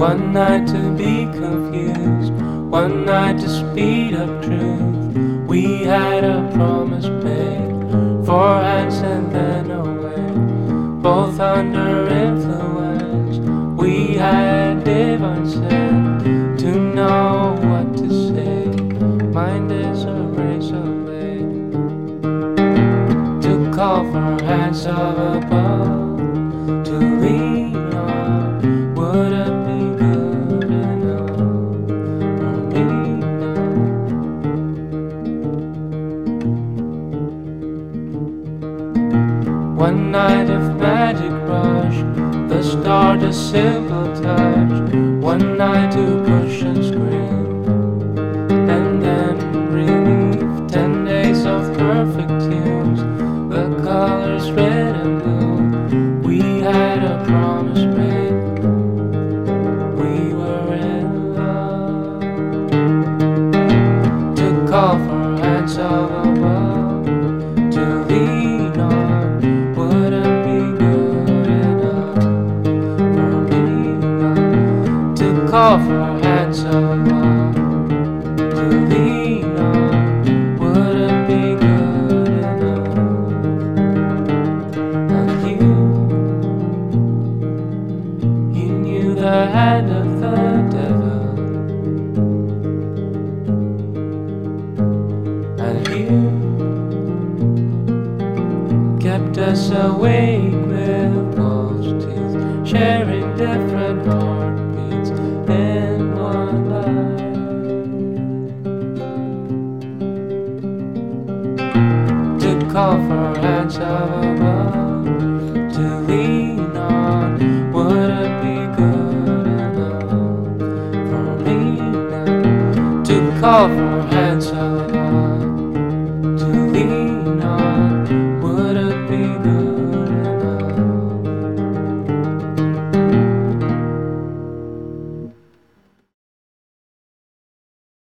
One night to be confused, one night to speed up truth. We had a promise made, 4 hands and then away, both under influence. We had divine sense to know what to say. Mind is a razor blade to call for hands of above, to lean on. Would it be good enough for me now? One night of magic rush, the start a simple touch. One night to push and scream, and then relief. 10 days of perfect tunes, the colors red and blue. We had a promise made, we were in love. To call for hands of above, to lean on. Would it be good enough for me now? To call for hands of above, to lean on. Would it be good enough? And you knew the hand of the devil, and you kept us awake with false teeth, sharing different hearts.